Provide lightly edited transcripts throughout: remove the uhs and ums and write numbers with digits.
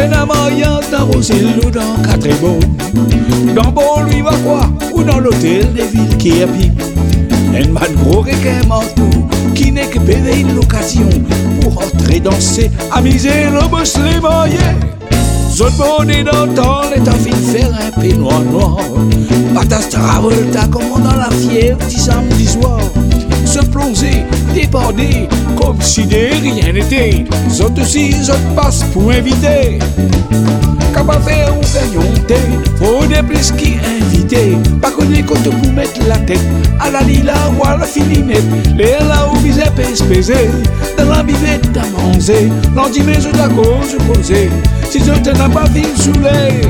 la mariage dans Rosil ou dans Catrebo. Dans Beau, lui va quoi? Ou dans l'hôtel des villes qui a pipe. Un man gros requin manteau qui n'est que payer l'occasion pour entrer danser, amuser le boss les maillets. Zone bonnet d'antan, les temps fin faire un peignoir noir. Patas travolta comme dans la fièvre du samedi soir. Se plonger, déborder, comme si de rien n'était. Zot aussi, zot passe pour inviter. Capable faire ou gagnonté, faut des plus qui invité. Pas connaître quand pour mettre la tête à la lila ou à la filinette. Les là où visait pèse dans la bivette à manger. L'endimé je la cause posée, si je te n'ai pas vu saoulé.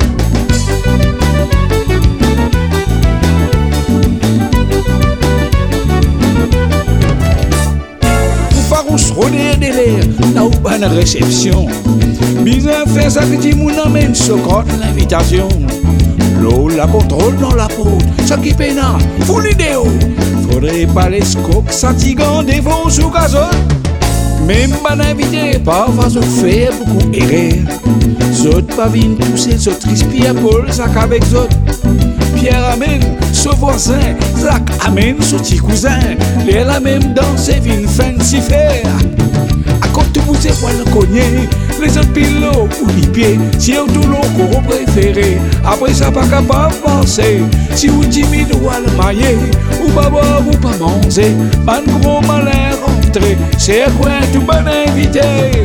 Farouche rôder des l'air, là où pas de réception. Bizarre fait ça que tu m'amènes ce corps de l'invitation. L'eau la contrôle dans la peau, ça qui peine, faut l'idéo. Faudrait pas les scoques satigants des vents sous gazon. Même pas d'invité, parfois je fais beaucoup errer. Zot pas vine pousser, zot rispire Paul, sac avec zot. Pierre amène ce voisin, Zach amène ce petit cousin. Les la même danser, vine fancy faire. À côté vous c'est pas le cogner, les autres pilotes ou les pieds, si vous tout l'eau préféré. Après ça pas capable de penser, si vous timide ou à le mailler, ou pas boire ou pas manger, man gros malin rentré, c'est quoi tout bon invité.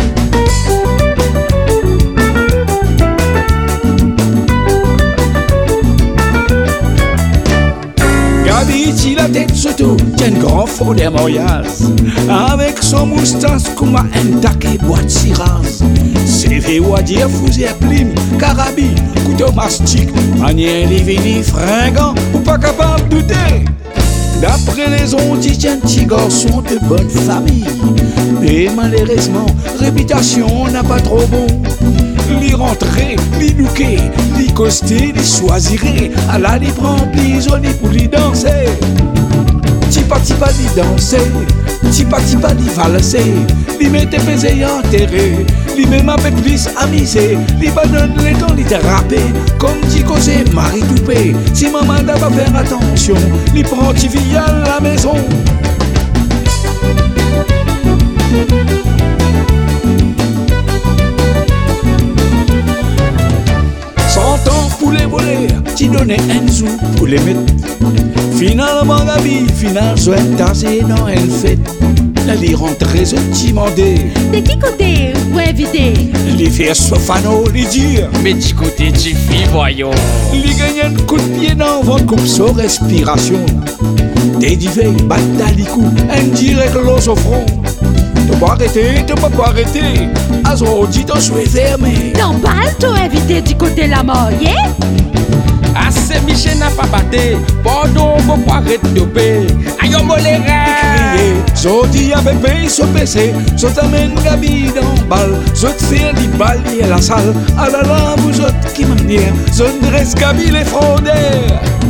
Gabi, la tête surtout, tient un grand faux des Moyas. Avec son moustache, comme un taquet boîte cirage. C'est fait ou à dire, fusée à plume, carabine, couteau mastic, manière livini, fringant, ou pas capable de douter. D'après les ondes, il tient un petit garçon de bonne famille. Mais malheureusement, réputation n'a pas trop bon. L'y rentrer, l'y bouquer, l'y coster, l'y choisirait. À la l'y prendre, l'y joli pour l'y danser. Tipa l'y danser, tipa l'y valser. L'y mette pesé enterré, l'y même un peu plus amusé. L'y badonne les temps, l'y déraper. Comme dit causé, Marie Toupé. Si maman n'a pas faire attention, l'y prend t'y vie à la maison. Pour les voler, tu donnais un sou pour les mettre. Finalement, Gabi, final, je vais tasser dans une fête. La lit rentrer, je t'y mandé. De qui côté vous invitez? Les faire sofano, les dire. Mais du côté du fille, voyons. Les gagner un coup de pied dans votre coupe sans respiration. Des divers, batalicou, indirect l'os au front. Tu peux pas arrêter. Azodi, ton souhait fermé. Non, balle, t'as invité du côté la moyenne? Assez Michel n'a pas batté. Pardon, faut pas arrêter de payer. Aïe, molera. Zodi avec paye ce PC. Je t'amène Gabi dans balle. Je te fais des balles à la salle. Ah là là, vous autres qui m'amenez. Je dresse Gabi les frondeurs.